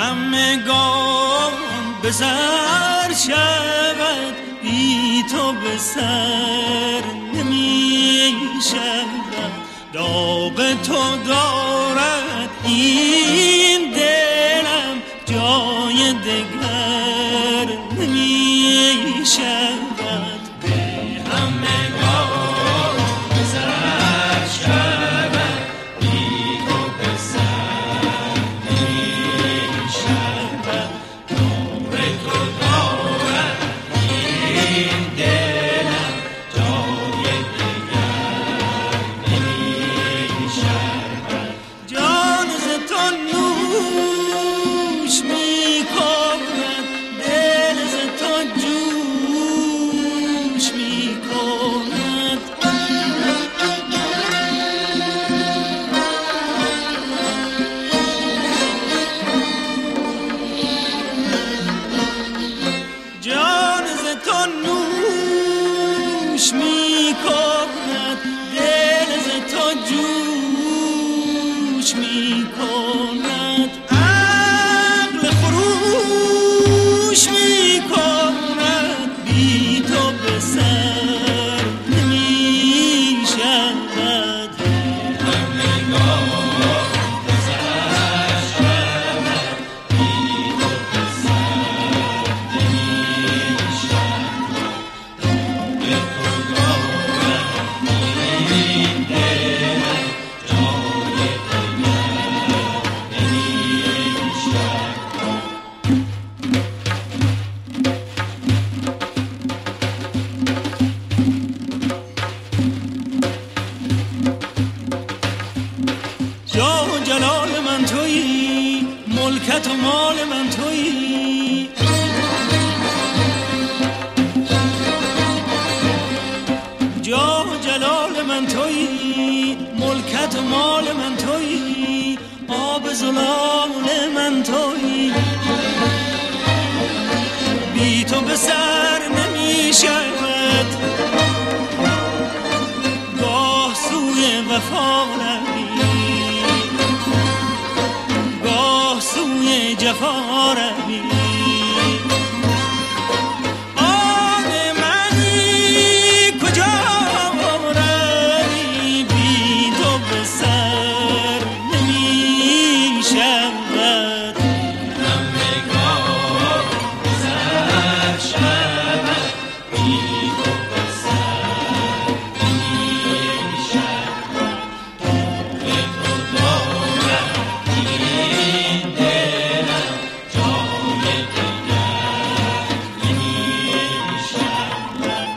همگان به سر شود، بی تو به سر نمی شود. داغ تو دارد این دلم، جای دگر نمی شود. به همگان به سر شود، بی تو به سر نمی شود. داغ تو دارد این دلم، جای دگر نمی شود. جان ز تو نوش می کند، دل ز تو جوش می کند. جان ز تو نوش می کند، دل ز تو جوش می کند. عقل خروش می کند، بی تو به سر نمی شود. همگان به سر شود، بی تو به سر نمی شود. داغ تو دارد این دلم، جای دگر نمی شود. جاه و جلال من تویی، ملکت و مال من تویی. جاه و جلال من تویی، ملکت و مال من تویی. آب زلال من تویی، بی تو به سر نمی شود. گاه سوی وفا روی، گاه سوی جفا روی. آن منی کجا روی، بی تو به سر نمی شود. همگان به سر شود، بی تو به سر نمی شود. داغ تو دارد این دلم، جای دگر نمی شود.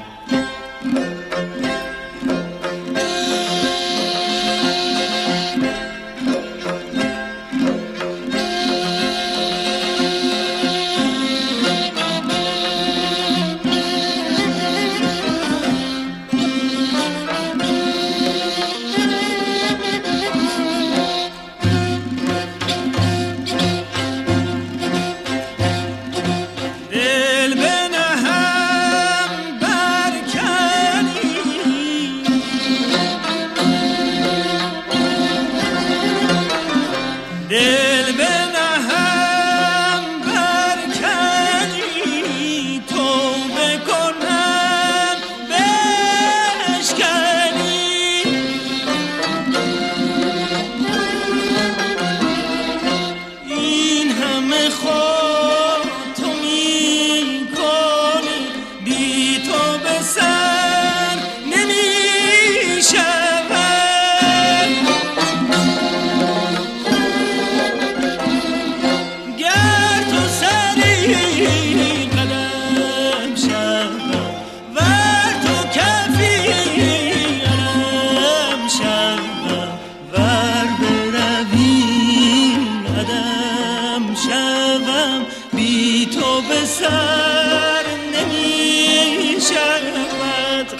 دل بنهم برکنی، دل بنهم برکنی. توبه کنم بشکنی. این همه خود تو می کنی، بی تو به سر نمی شود. گر تو سری قدم شود، ور تو کفی علم شود. ور بروی قدم شوم، بی تو به سر نمی شود.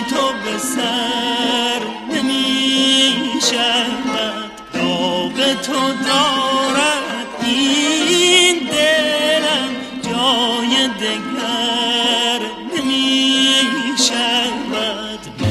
تو به سر نمی شود، داغ تو دارد این دلم، جای دگر نمی شود.